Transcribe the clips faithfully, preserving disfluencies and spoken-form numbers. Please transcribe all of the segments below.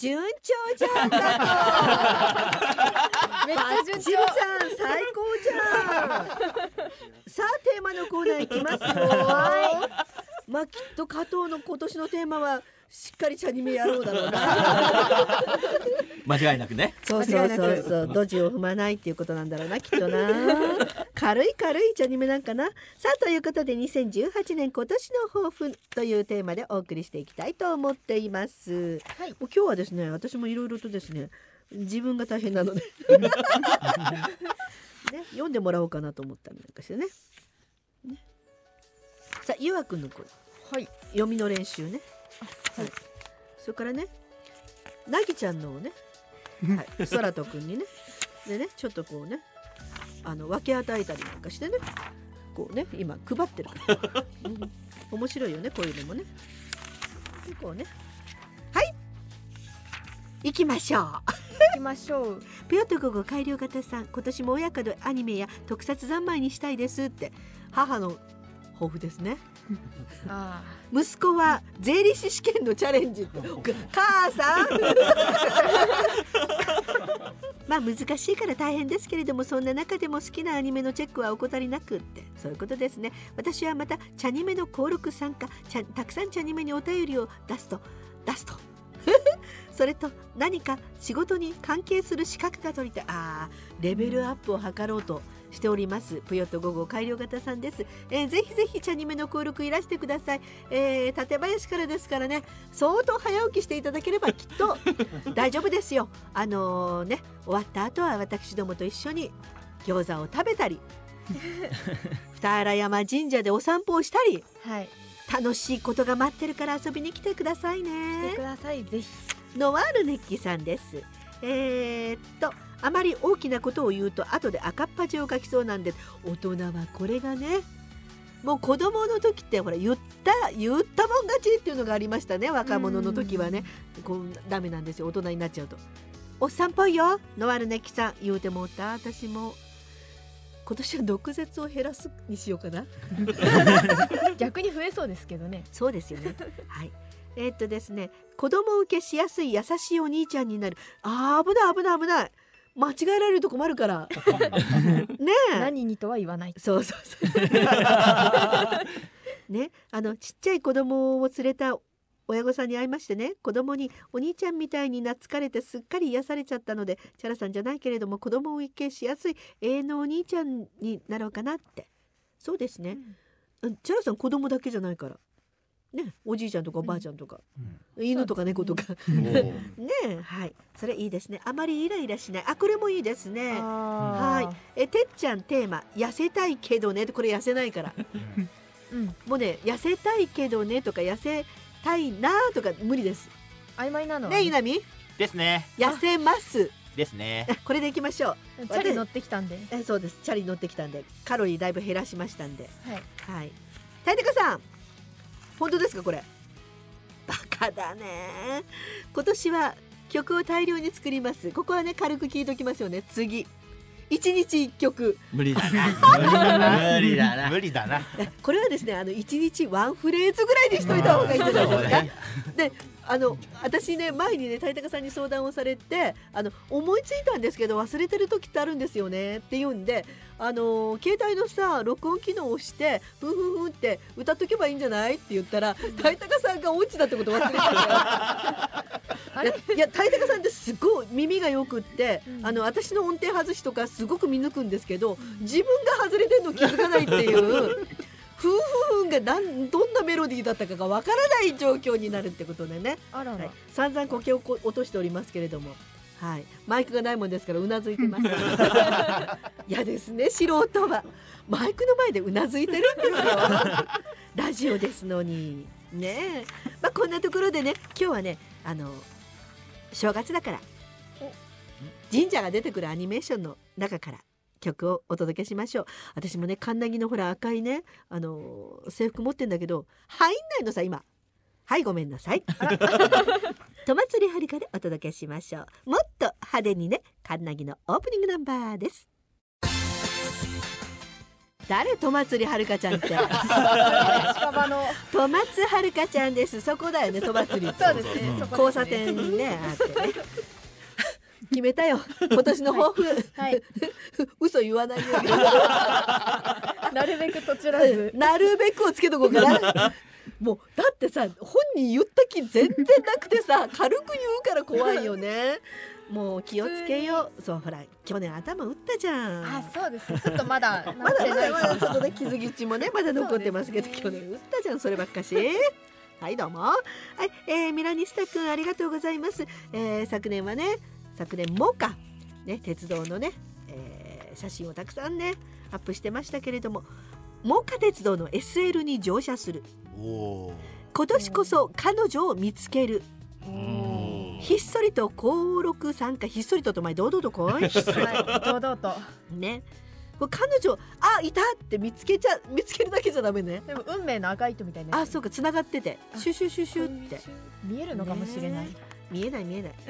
順調じゃんだとめっちゃ順調じゃん、最高じゃんさあテーマのコーナーいきますよはいまあきっと加藤の今年のテーマはしっかり茶にめやろうだろうな間違いなくね。 そうそうそうそうドジを踏まないっていうことなんだろうなきっとな軽い軽い茶にめなんかな。さあということでにせんじゅうはちねん今年の抱負というテーマでお送りしていきたいと思っています、はい、もう今日はですね私もいろいろとですね自分が大変なのでね、読んでもらおうかなと思ったりなんかしてね。ねさあゆわくんの声、はい、読みの練習ね。はい、それからねなぎちゃんのをね、はい、そらとくんにねでねちょっとこうねあの分け与えたりなんかしてねこうね今配ってるから、うん、面白いよねこういうのもね。でこうねはい行きましょう行きましょうぴよっと午後改良型さん、今年も親子でアニメや特撮三昧にしたいですって母の抱負ですねあ息子は税理士試験のチャレンジ母さんまあ難しいから大変ですけれどもそんな中でも好きなアニメのチェックは怠りなくってそういうことですね。私はまた茶にめの登録参加たくさん茶にめにお便りを出すと出すとそれと何か仕事に関係する資格が取りたいあレベルアップを図ろうとしております。ぷよと午後改良型さんです、えー、ぜひぜひ茶にめの登録いらしてください、えー、館林からですからね相当早起きしていただければきっと大丈夫ですよ。あのー、ね終わった後は私どもと一緒に餃子を食べたり二荒山神社でお散歩をしたり、はい、楽しいことが待ってるから遊びに来てくださいね。来てくださいぜひ。ノワールネッキさんです。えー、っとあまり大きなことを言うと後で赤っ恥をかきそうなんで大人はこれがねもう子供の時ってほら言った言ったもん勝ちっていうのがありましたね。若者の時はねこうダメなんですよ大人になっちゃうと。おっさんっぽいよノワールネッキさん言うてもうた。私も今年は毒舌を減らすにしようかな逆に増えそうですけどね。 そうですよねはいえー、っとですね子供受けしやすい優しいお兄ちゃんになる。あー危ない危ない危ない間違えられると困るからねえ何にとは言わない。 そうそうそうねあのちっちゃい子供を連れた親御さんに会いましてね子供にお兄ちゃんみたいに懐かれてすっかり癒されちゃったのでチャラさんじゃないけれども子供を受けしやすい永遠のお兄ちゃんになろうかなって。そうですね、うん、チャラさん子供だけじゃないからね、おじいちゃんとかおばあちゃんとか、うん、犬とか猫とかねえはいそれいいですね。あまりイライラしない。あこれもいいですね。はいえてっちゃんテーマ痩せたいけどねこれ痩せないから、うん、もうね痩せたいけどねとか痩せたいなとか無理です。 曖昧なのねえ稲見ですね。 痩せますですね。 これでいきましょう。チャリ乗ってきたんでえそうですチャリ乗ってきたんでカロリーだいぶ減らしましたんではい、 はい、たいたかさん本当ですかこれ。バカだね。今年は曲を大量に作ります。ここはね軽く聞いときますよね。次一日一曲無理だな無理だな無理だな。 これはですねあの一日ワンフレーズぐらいにしといた方がいいんじゃないですか。であの私ね前にねたいたかさんに相談をされてあの思いついたんですけど忘れてる時ってあるんですよねって言うんであの携帯のさ録音機能を押してふんふんふんって歌っとけばいいんじゃないって言ったらたいたかさんが音痴だってこと忘れてたよいやたいたかさんってすごい耳がよくって、うん、あの私の音程外しとかすごく見抜くんですけど自分が外れてるの気づかないっていうふんふんがなんどんなメロディーだったかがわからない状況になるってことでね。 あらら、 はい、散々こけを落としておりますけれども、はい、マイクがないもんですからうなずいてますいやですね素人はマイクの前でうなずいてるんですよラジオですのにねえ、まあ、こんなところでね今日はねあの正月だから神社が出てくるアニメーションの中から曲をお届けしましょう。私もねカンナギのほら赤いねあの制服持ってんだけど入んないのさ今。はいごめんなさいとまつりはるかでお届けしましょう。もっと派手にねカンナギのオープニングナンバーです。 誰とまつりはるかちゃんって近場のとまつはるかちゃんです。そこだよね、とまつりって。 そうですね、 うんそこですね交差点にねあってね決めたよ今年の抱負、 はい、 嘘言わないようになるべくとちらずなるべくをつけとこうかなもうだってさ本人言った気全然なくてさ軽く言うから怖いよねもう気をつけよう。そうほら去年頭打ったじゃん。 あ、そうですね、ちょっとまだまだまだまだちょっとねね傷口もねまだ残ってますけど、 そうですね去年打ったじゃんそればっかしはいどうもはい、えー、ミラニスタ君ありがとうございます、えー、昨年はね昨年もかね鉄道のね、えー、写真をたくさんねアップしてましたけれども、モカ鉄道の エスエル に乗車する。 お今年こそ彼女を見つける。 ーひっそりと登録参加。ひっそりとと前堂々と来いはい、堂々と。 ね、これ彼女あいたって見つけちゃ見つけるだけじゃダメね。 でも運命の赤い糸みたいなやつ。 あそうかつながっててあシュシュシュシュって見えるのかもしれない。 ね見えない見えない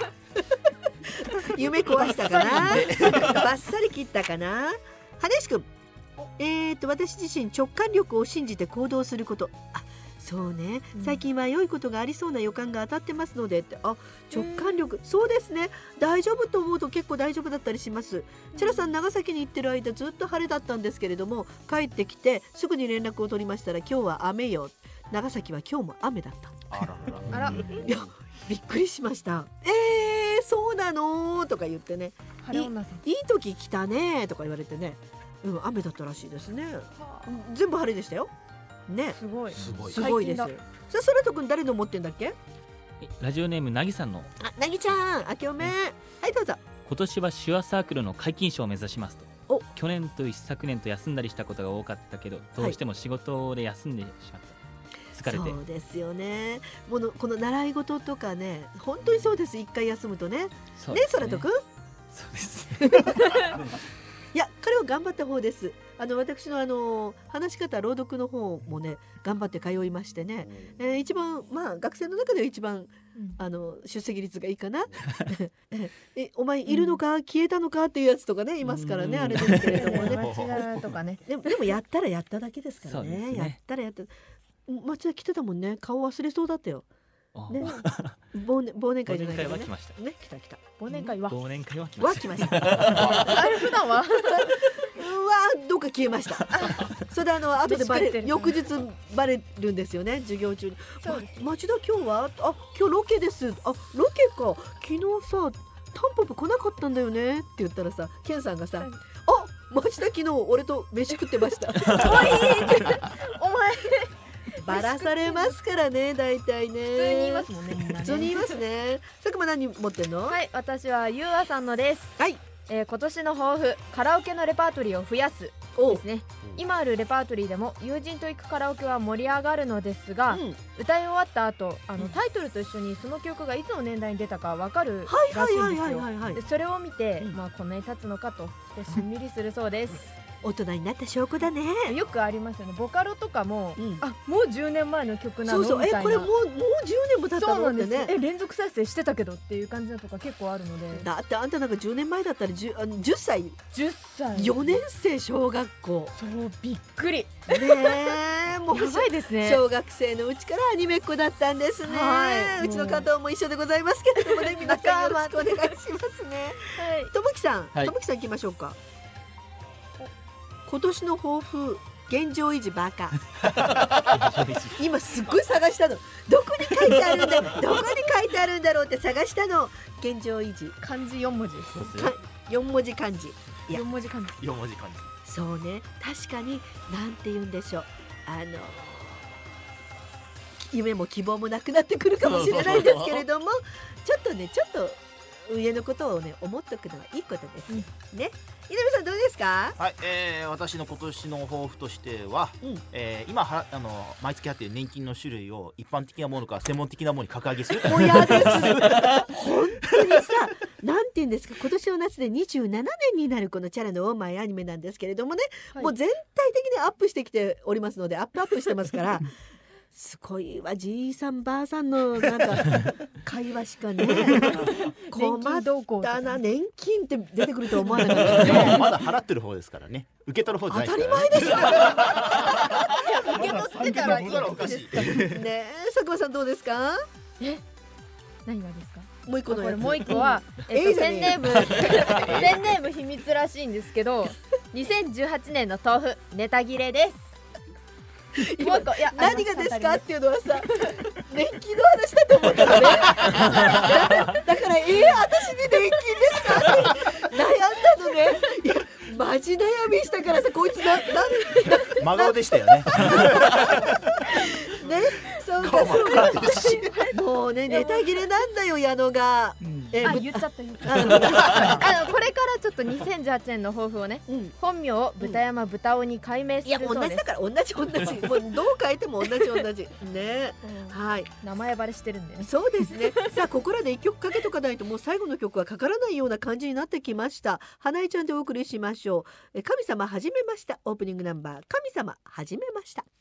夢壊したかなバッサリ切ったかな。羽しくんえー、と私自身直感力を信じて行動すること。あそうね、 うん最近は良いことがありそうな予感が当たってますのでって。あ直感力、そうですね、大丈夫と思うと結構大丈夫だったりします。チェラさん長崎に行ってる間ずっと晴れだったんですけれども、帰ってきてすぐに連絡を取りましたら今日は雨よ。長崎は今日も雨だった。 あららあら、 いやびっくりしました。えー、そうなのとか言ってね、 晴れ女さん。 いい時来たねとか言われてね、うん、雨だったらしいですね。全部晴れでしたよね。 すごい。 すごいすごいです。 最さ近あ、そらとくん誰の持ってんだっけ？ ラジオネームなぎさんのあ、なぎちゃん、あけおめ、はいどうぞ。 今年は手話サークルの解禁賞を目指しますと。 お去年と一昨年と休んだりしたことが多かったけど、どうしても仕事で休んでしまった、疲れて。 そうですよね。ものこの習い事とかね、本当にそうです。一回休むとね。ね、 そうですそらとくん。 そうですいや、彼は頑張った方です。あの私のあの話し方朗読の方もね頑張って通いましてね、えー、一番まあ学生の中では一番うんあの出席率がいいかなえお前いるのか、うん、消えたのかっていうやつとかねいますからね、あれですけれどもね間違うとかね。 でもでもやったらやっただけですからそうね, ですねやったらやった町田来てたもんね。顔忘れそうだったよね。忘年忘年会じゃないけどね。 忘年会は来ましたね、来た来た。 忘年会は忘年会は来ましたは来ましたあれ普段はうわどっか消えましたそれであの後でバレ翌日バレるんですよね、授業中に。 そうです町田今日はあ今日ロケです。あロケか、昨日さタンポポ来なかったんだよねって言ったらさ、ケンさんがさ、 はい、 あ町田昨日俺と飯食ってましたおいお前バラされますからね、大体ね。 普通に言いますもんね、みんなね。 普通に言いますね。佐久間何持ってんの？ はい、私はゆうあさんのです。 はい、 えー、今年の抱負、カラオケのレパートリーを増やすおですね。今あるレパートリーでも友人と行くカラオケは盛り上がるのですが、 うん、 歌い終わった後あのうんタイトルと一緒にその曲がいつの年代に出たかわかるはいらしいはいはいんですよ。 はいはいはいでそれを見て、 うんまあこんなに経つのかとしてしんみりするそうです大人になった証拠だね。 よくありますよね、ボカロとかも、 うんあもうじゅうねんまえの曲なのそうそう、えみたいな。 これもうもうじゅうねんも経ったそうなんですよ、 のってね。 え連続再生してたけどっていう感じのとか結構あるので。 だってあんたなんかじゅうねんまえだったら 10, あのじゅっさいじゅっさいよねん生小学校そうびっくりねえもうやばいですね。 小学生のうちからアニメっ子だったんですね、 はいうちの加藤も一緒でございますけれどもね、皆さんよろしくお願いしますね。 はいともきさん、 はいともきさん行きましょうか。今年の抱負、現状維持バカ今すっごい探したの、どこに書いてあるんだどこに書いてあるんだろうって探したの。現状維持漢字よん文字です。 かよん文字漢字。いやよん文字漢字。 よん文字漢字。 そうね、確かになんて言うんでしょう、あの夢も希望もなくなってくるかもしれないんですけれどもちょっとねちょっと上のことをね思っとくのはいいことです、うん、ね。稲見さんどうですか？ はい、えー、私の今年の抱負としては、 うん、 えー、今はあの毎月払っている年金の種類を一般的なものから専門的なものに格上げする。 もうやです本当にさ、なんて言うんですか、今年の夏でにじゅうななねんになるこのチャラのオーマイアニメなんですけれどもね、はい、もう全体的にアップしてきておりますので、アップアップしてますからすごいわ、じいさんばあさんのなんか会話しかね困年金動向とかったな。年金って出てくるとは思わなかったでもねまだ払ってる方ですからね。受け取る方じゃ当ないですたからね。 り前でしょ受け取ってたらいいまだおかしいですかねえ、佐久間さんどうですか？ 何がですか？ もう一個のやつこれもう一個は、 ええっと、 いいじゃねえよペンネームペンネーム秘密らしいんですけどにせんじゅうはちねんの豆腐ネタ切れです。もう一個、いや何がですかっていうのはさ、年金の話だと思ったのねだだからえー、私に年金ですかって悩んだのね。いやマジ悩みしたからさ、こいつななん真顔でしたよね。 ね、そうかそうかもうねネタ切れなんだよ矢野が、 うんえぶあ言っちゃった言っちゃっあのたあのこれからちょっとにせんじゅうはちねんの抱負をね、 うん本名を豚山豚尾に改名すいや同るそうです。 じだから同じ同じもうどう変えても同じ同じね。 うんはい名前バレしてるんでね。 そうですねさあここらで一曲かけとかないともう最後の曲はかからないような感じになってきました。花江ちゃんでお送りしましょう。え神様始めました。オープニングナンバー神様始めました。